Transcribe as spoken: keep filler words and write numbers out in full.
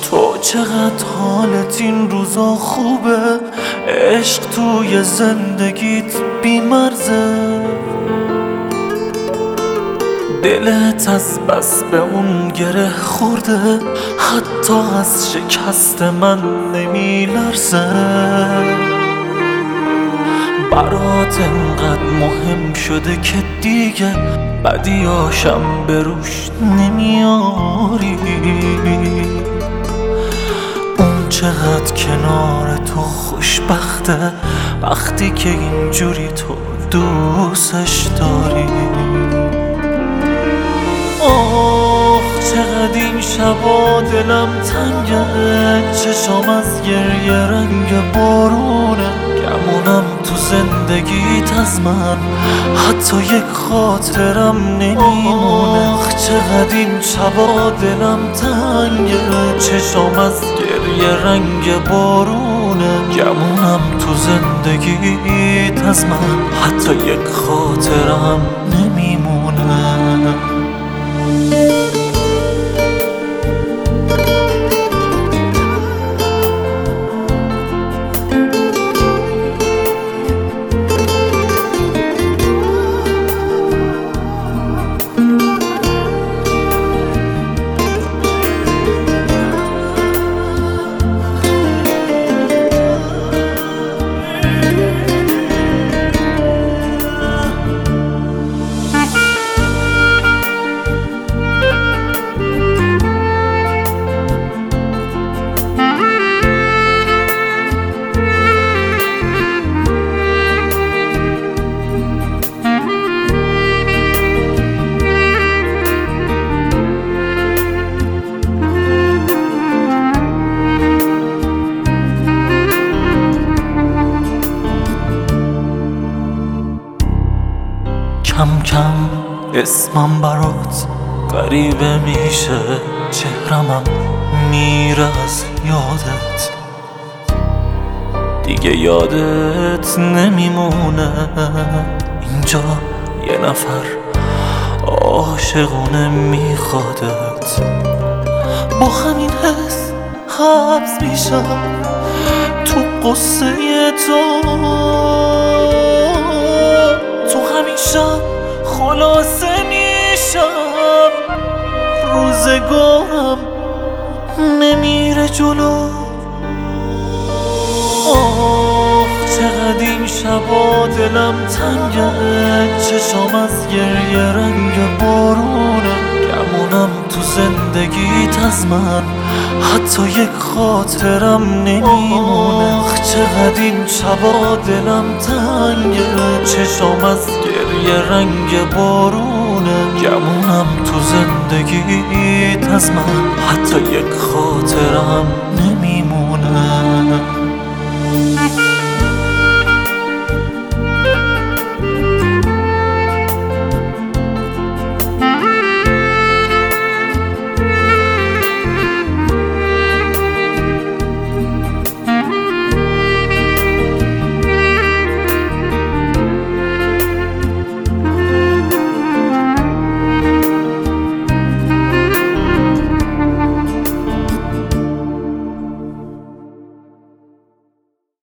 تو چقدر حالت این روزا خوبه، عشق توی زندگیت بی‌مرزه، دلت از بس به اون گره خورده، حتی از شکست من نمیلرزه. برات انقدر مهم شده که دیگه بدیاشم به روش نمیاری. اون چقدر کنار تو خوشبخته وقتی که اینجوری تو دوستش داری. آخ چقدر این شبا دلم تنگه، چشام از گریه رنگ بارونه، گمونم تو زندگیت از من حتی یک خاطرم نمیمونه. آخ چقدر این شبا دلم تنگه، چشام از گریه رنگ بارونه، گمونم تو زندگیت از من حتی یک خاطرم نمیمونه. کم کم اسمم برات غریبه میشه، چهرمم میره از یادت، دیگه یادت نمیمونه. اینجا یه نفر عاشقونه میخوادت، با همین حس حبس میشم تو قصه تو، تو همین شب خلاصه میشم، روزگارم نمیره جلو. آخ چقدر این شبا دلم تنگه، چشام از گریه رنگ بارونه، گمونم تو زندگیت از من حتی یک خاطرم نمیمونه. آخ چقدر این شبا دلم تنگه، چشام از گریه رنگ بارونه، گمونم تو زندگیت از من حتی یک خاطرم